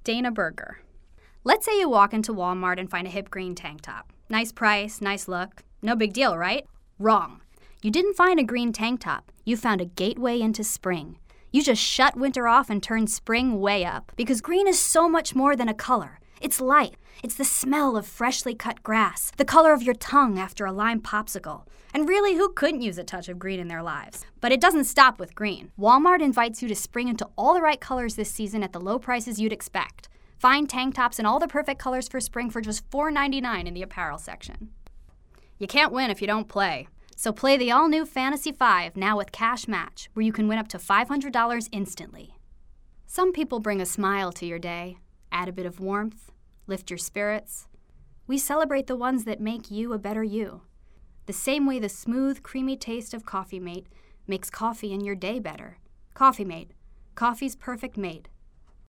Dana Berger. Let's say you walk into Walmart and find a hip green tank top. Nice price, nice look. No big deal, right? Wrong. You didn't find a green tank top. You found a gateway into spring. You just shut winter off and turned spring way up. Because green is so much more than a color. It's light. It's the smell of freshly cut grass. The color of your tongue after a lime popsicle. And really, who couldn't use a touch of green in their lives? But it doesn't stop with green. Walmart invites you to spring into all the right colors this season at the low prices you'd expect. Find tank tops in all the perfect colors for spring for just $4.99 in the apparel section. You can't win if you don't play. So play the all-new Fantasy 5 now with Cash Match, where you can win up to $500 instantly. Some people bring a smile to your day, add a bit of warmth, lift your spirits. We celebrate the ones that make you a better you. The same way the smooth, creamy taste of Coffee Mate makes coffee in your day better. Coffee Mate, coffee's perfect mate.